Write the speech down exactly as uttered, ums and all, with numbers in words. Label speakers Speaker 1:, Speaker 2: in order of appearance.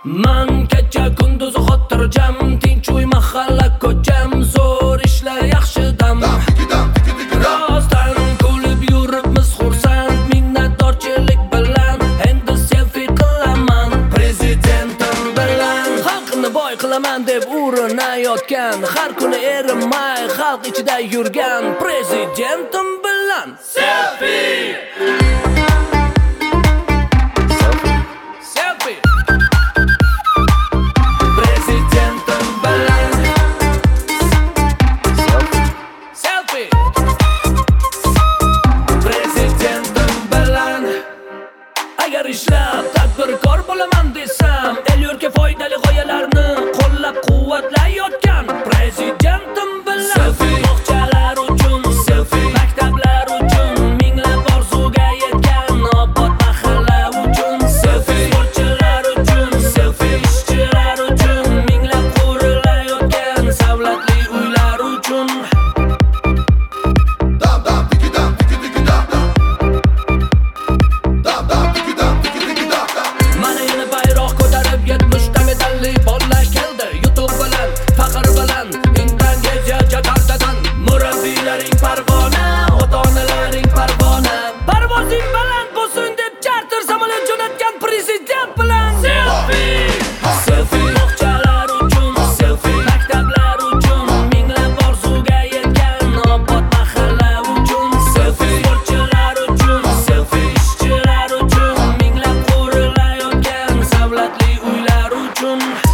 Speaker 1: Man kecha kunduz xotirjam, tinch uy mahalla ko'cham, zo'r ishlar yaxshi dam. Rostdan kulib yuribmiz xursand, minnatdorchilik bilan endi selfie qilaman prezidentim bilan. Xalqni boy qilaman deb urinayotgan, har kuni erinmay xalq ichida yurgan prezidentim bilan selfie. Agar ishlab tadbirkor bo'laman desam, el yurtga foydali g'oyalarni qo'llab-quvvatlayotgan prezidentim bilan selfie. Bog'chalar uchun selfie, maktablar uchun, minglab orzuga yetgan obod mahalla uchun selfie, sportchilar uchun selfie, ishchilar uchun, minglab qurilayotgan savlatli uylar uchun. Murabbiylaring parvona, ota-onalaring parvona, parvozing baland bo'lsin deb charter samolyot jo'natgan prezident bilan selfie. Selfie. Bog'chalar uchun selfie, maktablar uchun, minglab orzuga yetgan obod mahalla uchun selfie, sportchilar uchun selfie, ishchilar uchun, minglab qurilayotgan savlatli uylar uchun.